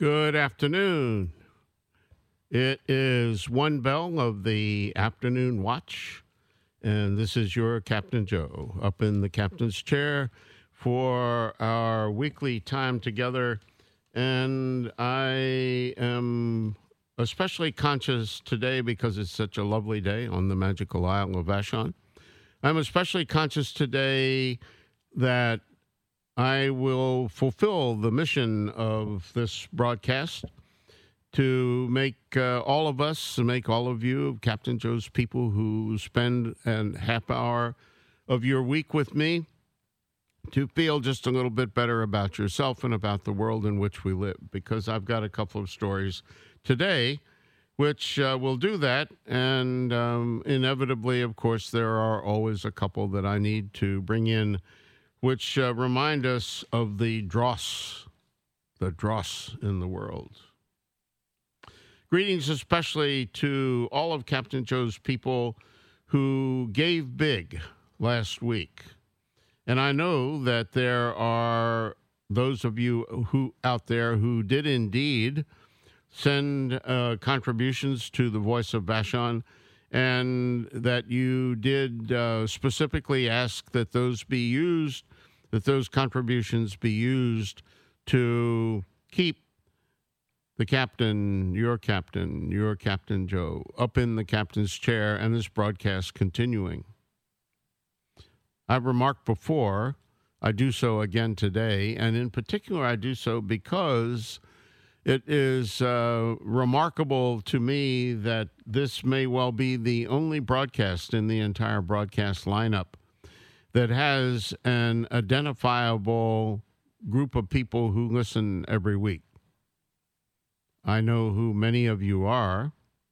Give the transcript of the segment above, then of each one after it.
Good afternoon. It is 1 bell of the afternoon watch, and this is your Captain Joe up in the captain's chair for our weekly time together. And I am especially conscious today because it's such a lovely day on the magical Isle of Vashon. I'm especially conscious today that I will fulfill the mission of this broadcast to make all of us, make all of you, Captain Joe's people who spend a half hour of your week with me, to feel just a little bit better about yourself and about the world in which we live, because I've got a couple of stories today which will do that. And inevitably, of course, there are always a couple that I need to bring in which remind us of the dross in the world. Greetings especially to all of Captain Joe's people who gave big last week. And I know that there are those of you who out there who did indeed send contributions to the Voice of Vashon, and that you did specifically ask that those be used, that those contributions be used to keep the captain, your Captain Joe, up in the captain's chair and this broadcast continuing. I've remarked before, I do so again today, and in particular I do so because it is remarkable to me that this may well be the only broadcast in the entire broadcast lineup that has an identifiable group of people who listen every week. I know who many of you are,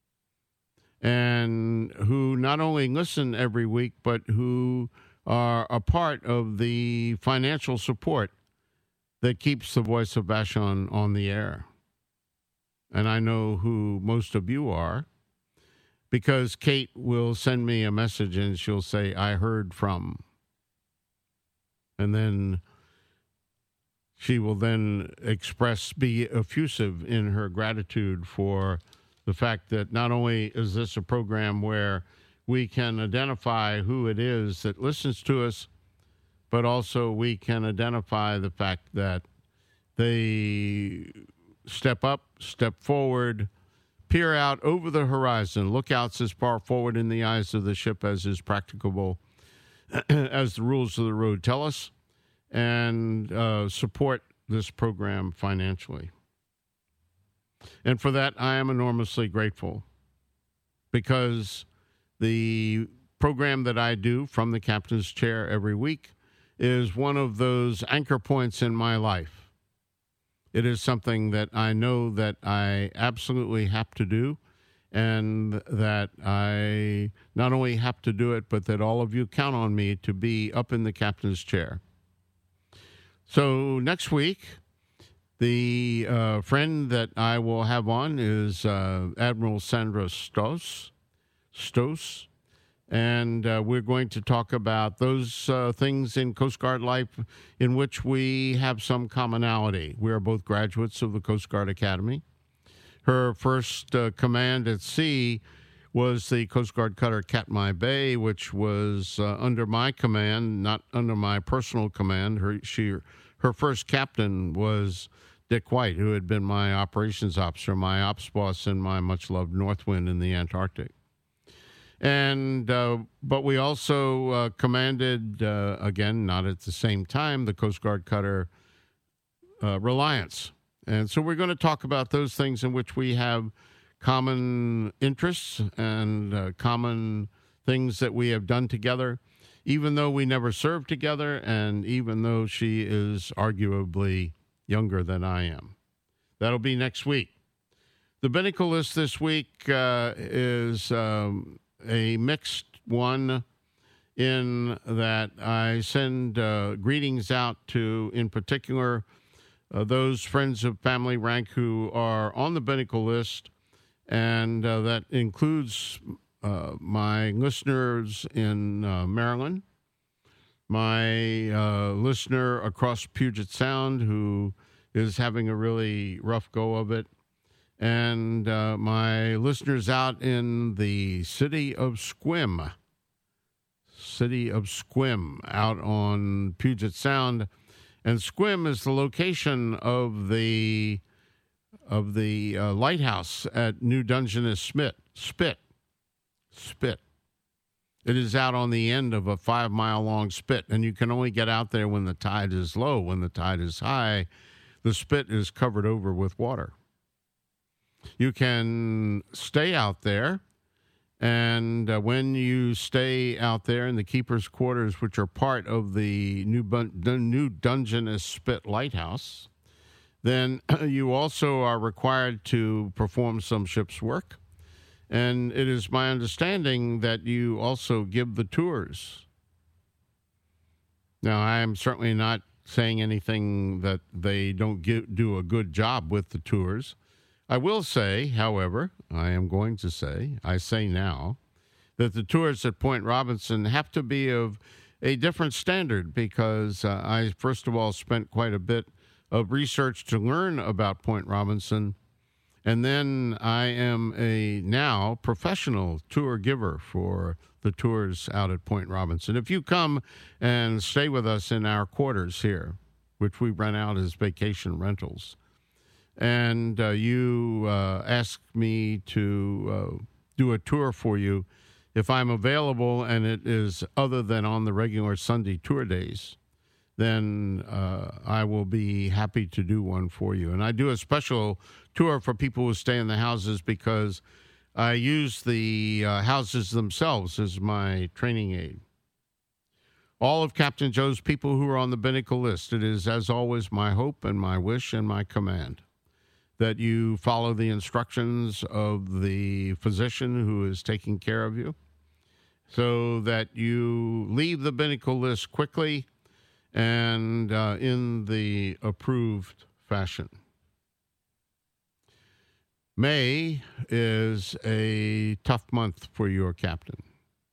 and who not only listen every week, but who are a part of the financial support that keeps the Voice of Vashon on the air. And I know who most of you are, because Kate will send me a message and she'll say, I heard from. And then she will then be effusive in her gratitude for the fact that not only is this a program where we can identify who it is that listens to us, but also we can identify the fact that they step up, step forward, peer out over the horizon, look out as far forward in the eyes of the ship as is practicable, as the rules of the road tell us, and support this program financially. And for that, I am enormously grateful, because the program that I do from the captain's chair every week is one of those anchor points in my life. It is something that I know that I absolutely have to do, and that I not only have to do it, but that all of you count on me to be up in the captain's chair. So next week, the friend that I will have on is Admiral Sandra Stoss, and we're going to talk about those things in Coast Guard life in which we have some commonality. We are both graduates of the Coast Guard Academy. Her first command at sea was the Coast Guard cutter Katmai Bay, which was under my command, not under my personal command. Her first captain was Dick White, who had been my operations officer, my ops boss in my much-loved Northwind in the Antarctic. And but we also commanded, again, not at the same time, the Coast Guard cutter Reliance. And so we're going to talk about those things in which we have common interests and common things that we have done together, even though we never served together, and even though she is arguably younger than I am. That'll be next week. The Binnacle list this week is a mixed one, in that I send greetings out to, in particular, those friends of family rank who are on the Binnacle list, and that includes my listeners in Maryland, my listener across Puget Sound who is having a really rough go of it. And my listeners out in the city of Sequim, out on Puget Sound. And Sequim is the location of the lighthouse at New Dungeness Spit. It is out on the end of a 5-mile long spit, and you can only get out there when the tide is low. When the tide is high, the spit is covered over with water. You can stay out there, and when you stay out there in the keeper's quarters, which are part of the New Dungeness Spit Lighthouse, then you also are required to perform some ship's work. And it is my understanding that you also give the tours. Now, I am certainly not saying anything that they don't do a good job with the tours. I will say, however, I say now, that the tours at Point Robinson have to be of a different standard because I, first of all, spent quite a bit of research to learn about Point Robinson. And then I am a now professional tour giver for the tours out at Point Robinson. If you come and stay with us in our quarters here, which we rent out as vacation rentals, and you ask me to do a tour for you, if I'm available and it is other than on the regular Sunday tour days, then I will be happy to do one for you. And I do a special tour for people who stay in the houses because I use the houses themselves as my training aid. All of Captain Joe's people who are on the Binnacle list, it is, as always, my hope and my wish and my command that you follow the instructions of the physician who is taking care of you so that you leave the Binnacle list quickly and in the approved fashion. May is a tough month for your captain,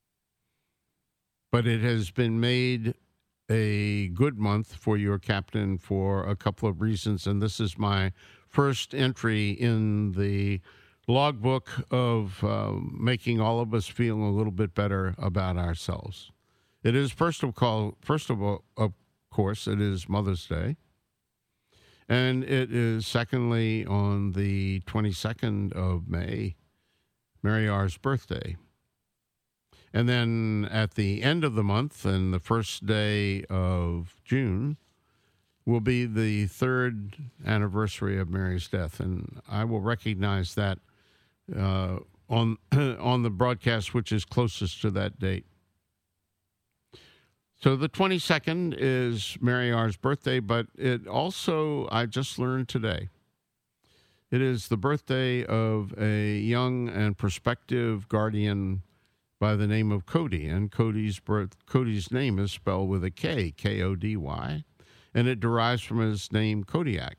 but it has been made a good month for your captain for a couple of reasons, and this is my first entry in the logbook of making all of us feel a little bit better about ourselves. It is, first of all, of course, it is Mother's Day. And it is, secondly, on the 22nd of May, Mary R's birthday. And then at the end of the month and the first day of June will be the third anniversary of Mary's death. And I will recognize that on the broadcast, which is closest to that date. So the 22nd is Mary R's birthday, but it also, I just learned today, it is the birthday of a young and prospective guardian by the name of Cody. And Cody's name is spelled with a K, K-O-D-Y, and it derives from his name Kodiak.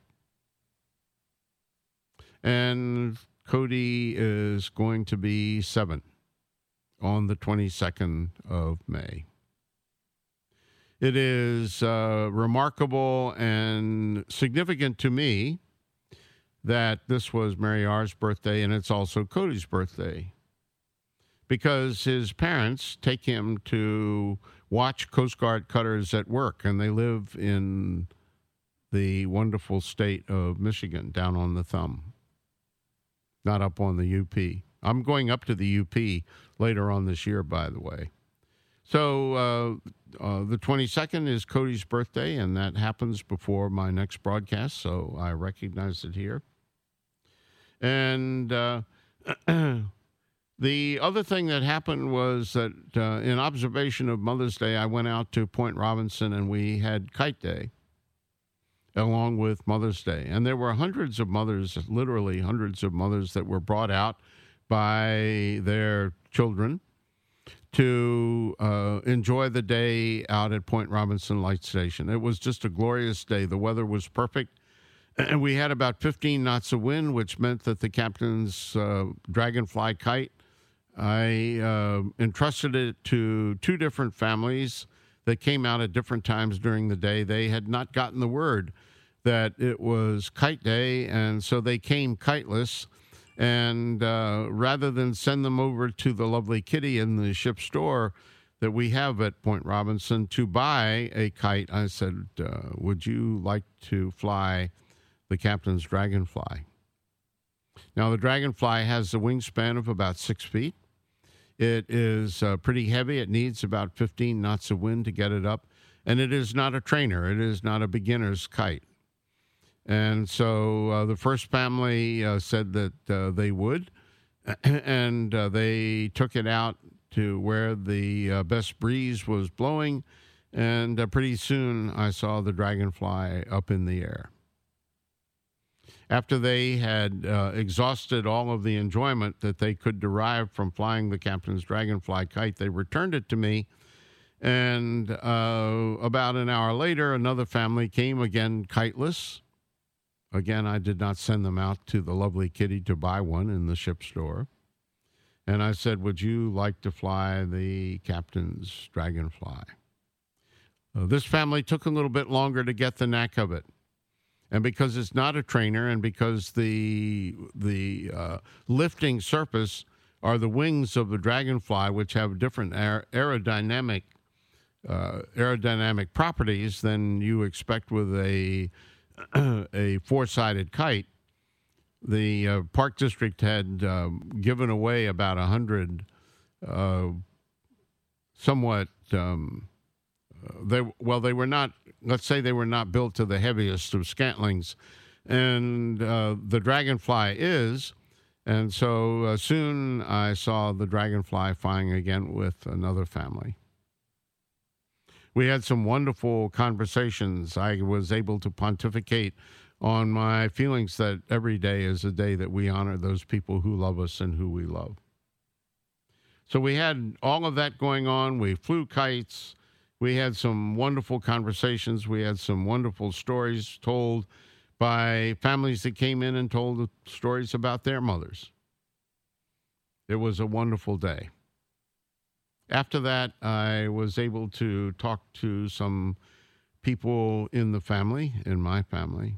And Cody is going to be 7 on the 22nd of May. It is remarkable and significant to me that this was Mary R's birthday, and it's also Cody's birthday, because his parents take him to watch Coast Guard cutters at work, and they live in the wonderful state of Michigan, down on the thumb, not up on the UP. I'm going up to the UP later on this year, by the way. So the 22nd is Cody's birthday, and that happens before my next broadcast, so I recognize it here. And the other thing that happened was that in observation of Mother's Day, I went out to Point Robinson, and we had Kite Day along with Mother's Day. And there were hundreds of mothers, literally hundreds of mothers, that were brought out by their children to enjoy the day out at Point Robinson Light Station. It was just a glorious day. The weather was perfect, and we had about 15 knots of wind, which meant that the captain's Dragonfly kite, I entrusted it to 2 different families that came out at different times during the day. They had not gotten the word that it was kite day, and so they came kiteless. And rather than send them over to the lovely Kitty in the ship store that we have at Point Robinson to buy a kite, I said, would you like to fly the captain's Dragonfly? Now, the Dragonfly has a wingspan of about 6 feet. It is pretty heavy. It needs about 15 knots of wind to get it up. And it is not a trainer. It is not a beginner's kite. And so the first family said that they would, and they took it out to where the best breeze was blowing, and pretty soon I saw the Dragonfly up in the air. After they had exhausted all of the enjoyment that they could derive from flying the captain's Dragonfly kite, they returned it to me, and about an hour later, another family came again kiteless. Again, I did not send them out to the lovely Kitty to buy one in the ship store. And I said, would you like to fly the captain's Dragonfly? This family took a little bit longer to get the knack of it. And because it's not a trainer, and because the lifting surface are the wings of the Dragonfly, which have different aerodynamic properties than you expect with a four-sided kite, the Park District had given away about 100 somewhat they were not, let's say they were not built to the heaviest of scantlings, and the Dragonfly is. And so soon I saw the Dragonfly flying again with another family. We had some wonderful conversations. I was able to pontificate on my feelings that every day is a day that we honor those people who love us and who we love. So we had all of that going on. We flew kites. We had some wonderful conversations. We had some wonderful stories told by families that came in and told stories about their mothers. It was a wonderful day. After that, I was able to talk to some people in the family, in my family,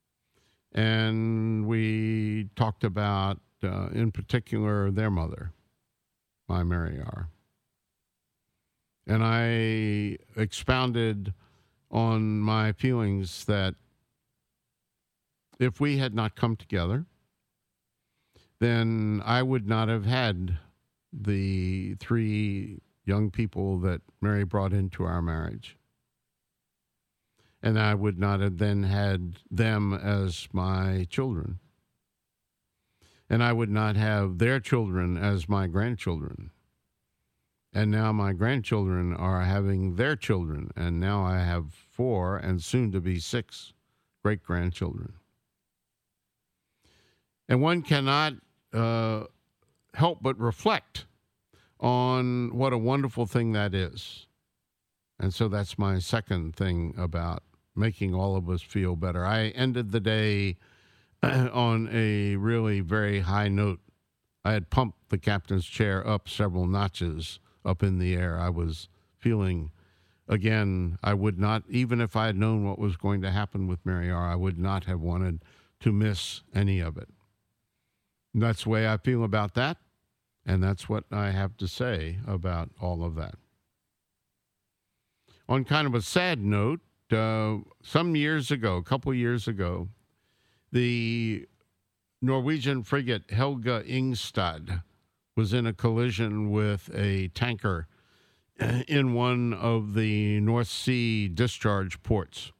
and we talked about, in particular, their mother, my Mary R. And I expounded on my feelings that if we had not come together, then I would not have had the 3 young people that Mary brought into our marriage. And I would not have then had them as my children. And I would not have their children as my grandchildren. And now my grandchildren are having their children. And now I have 4 and soon to be 6 great-grandchildren. And one cannot help but reflect on what a wonderful thing that is. And so that's my second thing about making all of us feel better. I ended the day on a really very high note. I had pumped the captain's chair up several notches up in the air. I was feeling, again, I would not, even if I had known what was going to happen with Mary R., I would not have wanted to miss any of it. And that's the way I feel about that. And that's what I have to say about all of that. On kind of a sad note, some years ago, a couple years ago, the Norwegian frigate Helga Ingstad was in a collision with a tanker in one of the North Sea discharge ports.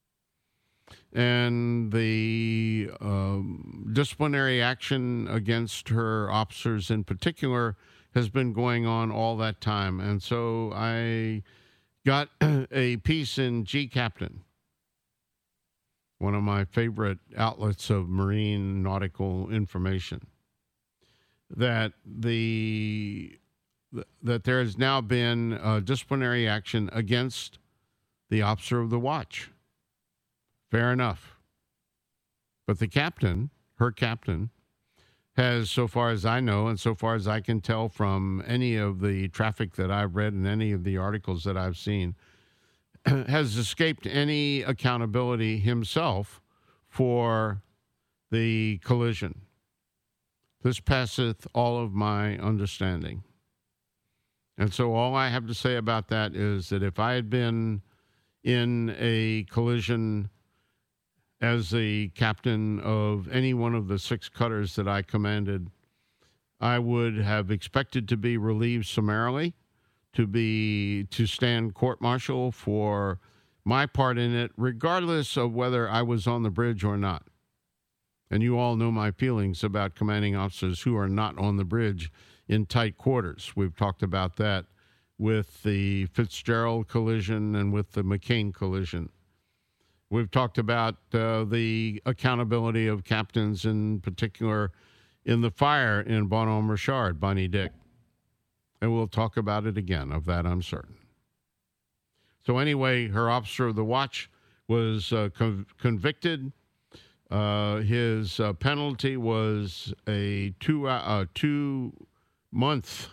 And the disciplinary action against her officers in particular has been going on all that time. And so I got a piece in G Captain, one of my favorite outlets of marine nautical information, that there has now been disciplinary action against the officer of the watch. Fair enough. But the captain, her captain, has, so far as I know, and so far as I can tell from any of the traffic that I've read and any of the articles that I've seen, has escaped any accountability himself for the collision. This passeth all of my understanding. And so all I have to say about that is that if I had been in a collision as the captain of any one of the 6 cutters that I commanded, I would have expected to be relieved summarily, to stand court-martial for my part in it, regardless of whether I was on the bridge or not. And you all know my feelings about commanding officers who are not on the bridge in tight quarters. We've talked about that with the Fitzgerald collision and with the McCain collision. We've talked about the accountability of captains, in particular in the fire in Bonhomme-Richard, Bonnie Dick. And we'll talk about it again. Of that, I'm certain. So anyway, her officer of the watch was convicted. His penalty was a two-month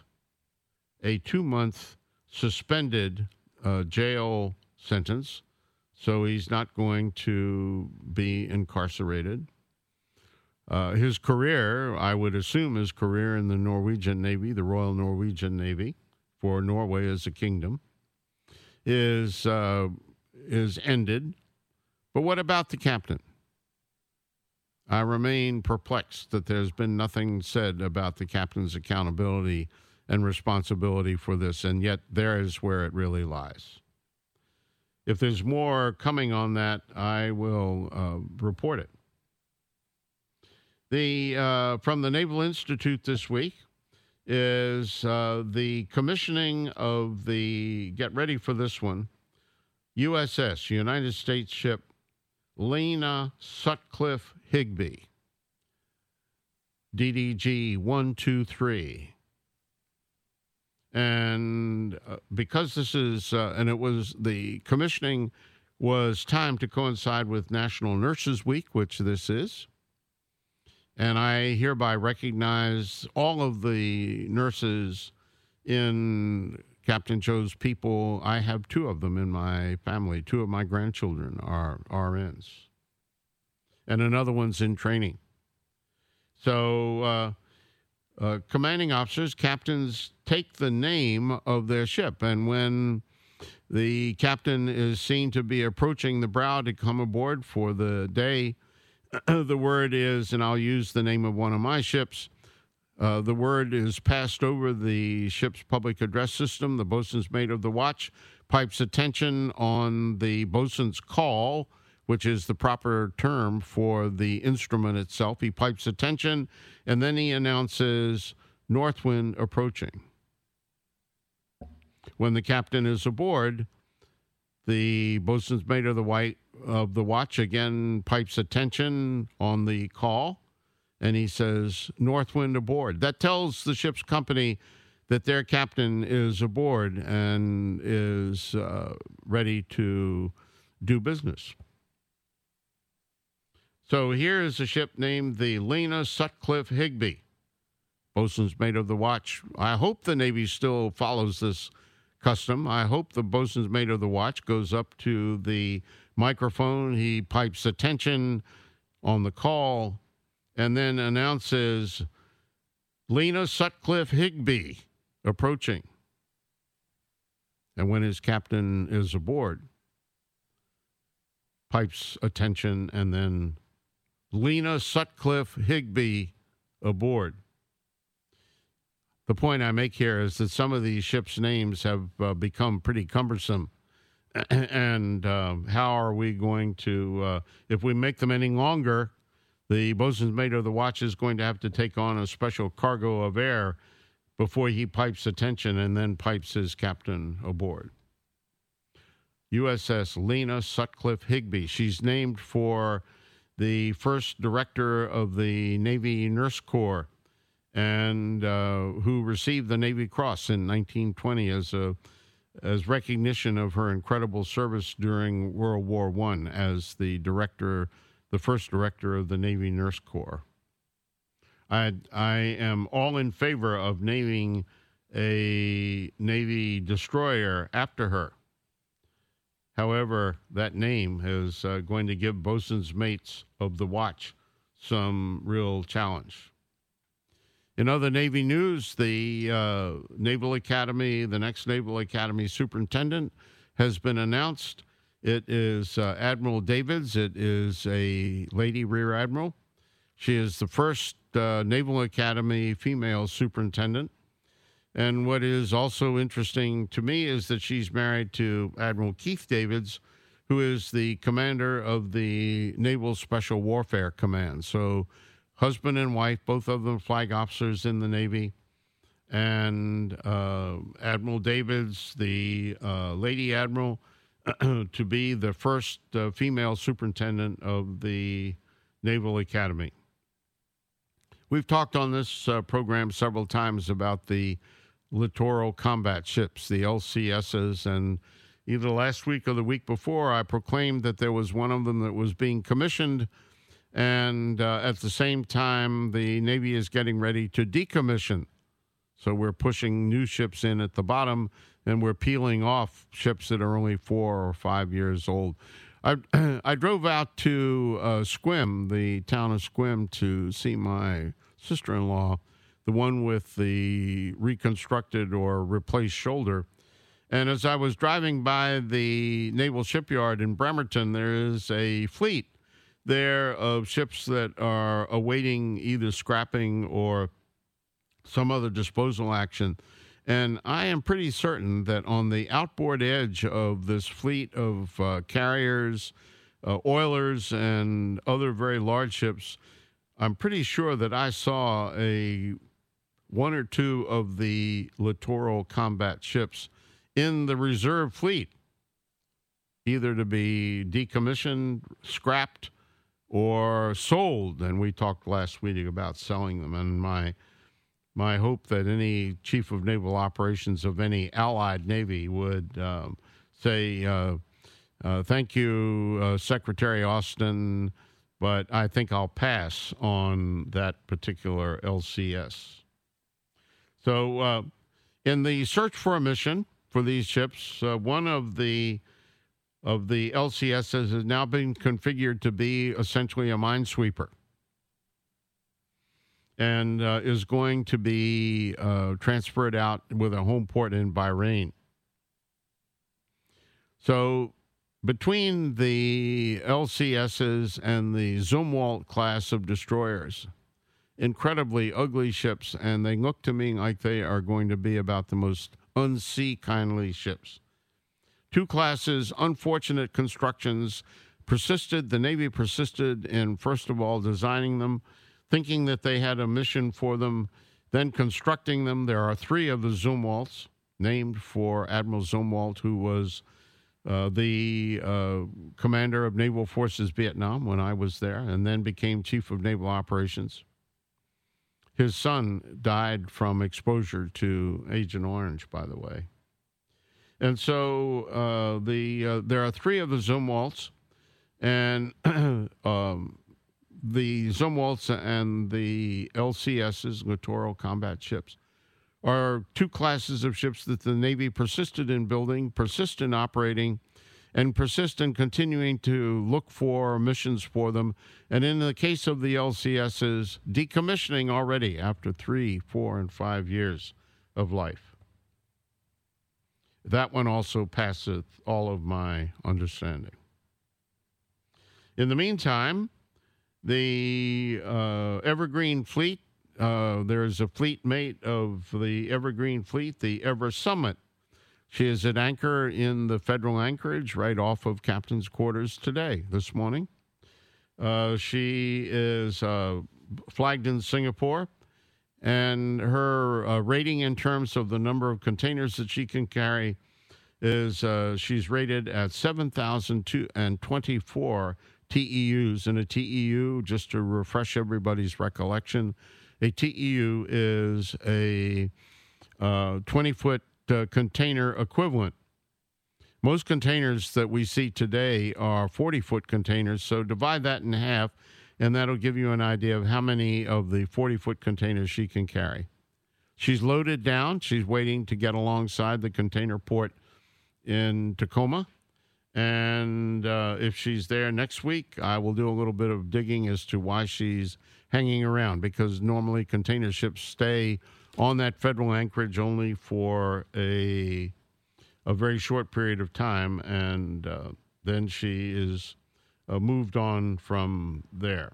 suspended jail sentence. So he's not going to be incarcerated. His career, I would assume his career in the Norwegian Navy, the Royal Norwegian Navy, for Norway as a kingdom, is ended. But what about the captain? I remain perplexed that there's been nothing said about the captain's accountability and responsibility for this, and yet there is where it really lies. If there's more coming on that, I will report it. From the Naval Institute this week is the commissioning of the, get ready for this one, USS, United States ship, Lena Sutcliffe Higbee, DDG 123. And because this is, and it was, the commissioning was timed to coincide with National Nurses Week, which this is. And I hereby recognize all of the nurses in Captain Joe's people. I have 2 of them in my family. 2 of my grandchildren are RNs. And another one's in training. So commanding officers, captains, take the name of their ship. And when the captain is seen to be approaching the bow to come aboard for the day, the word is, and I'll use the name of one of my ships, the word is passed over the ship's public address system. The boatswain's mate of the watch pipes attention on the boatswain's call, which is the proper term for the instrument itself. He pipes attention, and then he announces north wind approaching. When the captain is aboard, the boatswain's mate of the watch again pipes attention on the call, and he says, north wind aboard. That tells the ship's company that their captain is aboard and is ready to do business. So here is a ship named the Lena Sutcliffe Higbee, boatswain's mate of the watch. I hope the Navy still follows this custom. I hope the boatswain's mate of the watch goes up to the microphone. He pipes attention on the call and then announces Lena Sutcliffe Higbee approaching. And when his captain is aboard, pipes attention and then Lena Sutcliffe Higbee aboard. The point I make here is that some of these ships' names have become pretty cumbersome. And how are we going to, if we make them any longer, the boatswain's mate of the watch is going to have to take on a special cargo of air before he pipes attention and then pipes his captain aboard. USS Lena Sutcliffe Higbee. She's named for the first director of the Navy Nurse Corps, and who received the Navy Cross in 1920 as recognition of her incredible service during World War I as the first director of the Navy Nurse Corps. I am all in favor of naming a Navy destroyer after her. However, that name is going to give bosun's mates of the watch some real challenge. In other Navy news, the Naval Academy, the next Naval Academy superintendent has been announced. It is Admiral Davids. It is a lady rear admiral. She is the first Naval Academy female superintendent. And what is also interesting to me is that she's married to Admiral Keith Davids, who is the commander of the Naval Special Warfare Command. So husband and wife, both of them flag officers in the Navy. And Admiral Davids, the lady admiral, to be the first female superintendent of the Naval Academy. We've talked on this program several times about the littoral combat ships, the LCSs, and either last week or the week before, I proclaimed that there was one of them that was being commissioned, and at the same time, the Navy is getting ready to decommission. So we're pushing new ships in at the bottom, and we're peeling off ships that are only 4 or 5 years old. I drove out to Sequim, the town of Sequim, to see my sister-in-law, the one with the reconstructed or replaced shoulder. And as I was driving by the Naval Shipyard in Bremerton, there is a fleet there of ships that are awaiting either scrapping or some other disposal action. And I am pretty certain that on the outboard edge of this fleet of carriers, oilers, and other very large ships, I'm pretty sure that I saw one or two of the littoral combat ships in the reserve fleet, either to be decommissioned, scrapped, or sold. And we talked last week about selling them. And my hope that any chief of naval operations of any allied navy would say, thank you, Secretary Austin, but I think I'll pass on that particular LCS. So in the search for a mission for these ships, one of the LCSs has now been configured to be essentially a minesweeper, and is going to be transferred out with a home port in Bahrain. So between the LCSs and the Zumwalt class of destroyers, incredibly ugly ships, and they look to me like they are going to be about the most unsea-kindly ships. Two classes, unfortunate constructions, the Navy persisted in, first of all, designing them, thinking that they had a mission for them, then constructing them. There are 3 of the Zumwalts, named for Admiral Zumwalt, who was the commander of Naval Forces Vietnam when I was there, and then became Chief of Naval Operations. His son died from exposure to Agent Orange, by the way. And so there are 3 of the Zumwalts, and the Zumwalts and the LCSs, littoral combat ships, are 2 classes of ships that the Navy persisted in building, persist in operating, and persist in continuing to look for missions for them. And in the case of the LCSs, decommissioning already after 3, 4, and 5 years of life. That one also passeth all of my understanding. In the meantime, the Evergreen Fleet, there is a fleet mate of the Evergreen Fleet, the Ever Summit. She is at anchor in the federal anchorage right off of Captain's Quarters this morning. She is flagged in Singapore, and her rating in terms of the number of containers that she can carry is she's rated at 7,024 TEUs. And a TEU, just to refresh everybody's recollection, a TEU is a 20-foot container equivalent. Most containers that we see today are 40-foot containers, so divide that in half, and that'll give you an idea of how many of the 40-foot containers she can carry. She's loaded down. She's waiting to get alongside the container port in Tacoma, And if she's there next week, I will do a little bit of digging as to why she's hanging around, because normally container ships stay on that federal anchorage only for a very short period of time, and then she is moved on from there.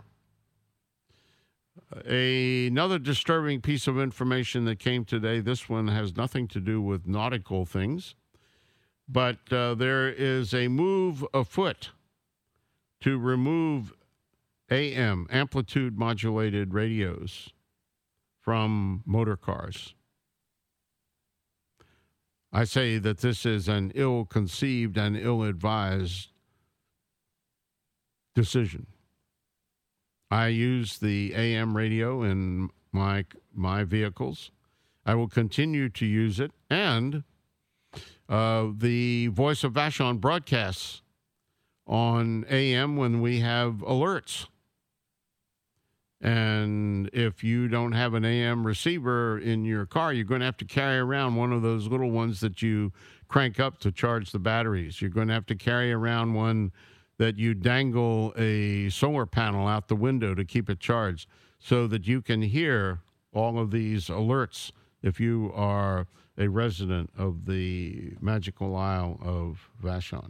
Another disturbing piece of information that came today, this one has nothing to do with nautical things, but there is a move afoot to remove AM, amplitude modulated radios, from motor cars. I say that this is an ill-conceived and ill-advised decision. I use the AM radio in my vehicles. I will continue to use it, and the Voice of Vashon broadcasts on AM when we have alerts. And if you don't have an AM receiver in your car, you're going to have to carry around one of those little ones that you crank up to charge the batteries. You're going to have to carry around one that you dangle a solar panel out the window to keep it charged, so that you can hear all of these alerts if you are a resident of the magical Isle of Vashon.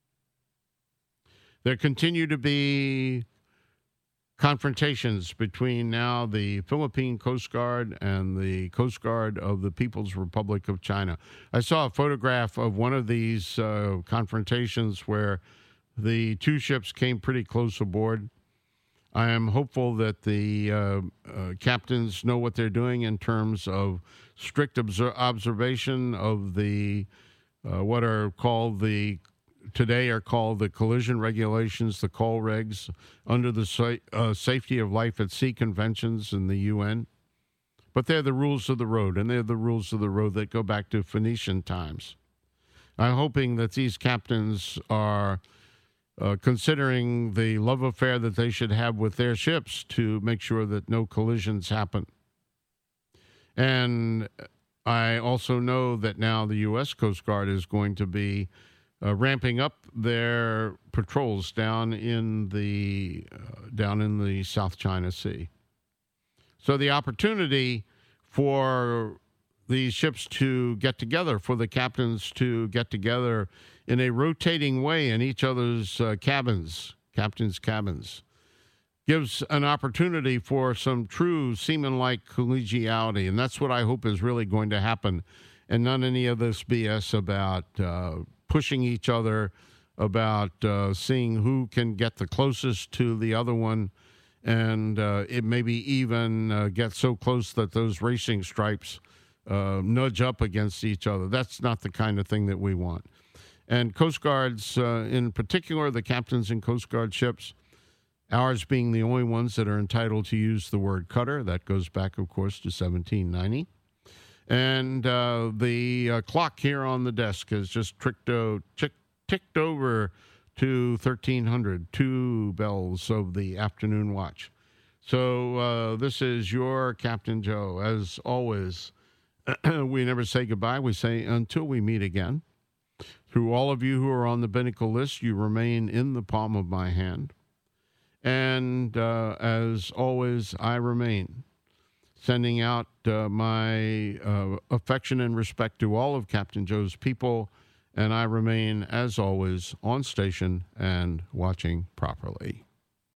There continue to be confrontations between now the Philippine Coast Guard and the Coast Guard of the People's Republic of China. I saw a photograph of one of these confrontations where the two ships came pretty close aboard. I am hopeful that the captains know what they're doing in terms of strict observation of the what are called today are called the collision regulations, the COL regs, under the Safety of Life at Sea conventions in the UN. But they're the rules of the road, and they're the rules of the road that go back to Phoenician times. I'm hoping that these captains are considering the love affair that they should have with their ships to make sure that no collisions happen. And I also know that now the U.S. Coast Guard is going to be ramping up their patrols down in the South China Sea. So the opportunity for these ships to get together, for the captains to get together in a rotating way in each other's captain's cabins, gives an opportunity for some true seaman-like collegiality, and that's what I hope is really going to happen, and not any of this BS about pushing each other, about seeing who can get the closest to the other one, and it maybe even get so close that those racing stripes nudge up against each other. That's not the kind of thing that we want. And Coast Guards, in particular, the captains in Coast Guard ships, ours being the only ones that are entitled to use the word cutter. That goes back, of course, to 1790. And the clock here on the desk has just ticked over to 1300, 2 bells of the afternoon watch. So this is your Captain Joe. As always, we never say goodbye. We say until we meet again. Through all of you who are on the Binnacle list, you remain in the palm of my hand. And as always, I remain sending out my affection and respect to all of Captain Joe's people, and I remain, as always, on station and watching properly.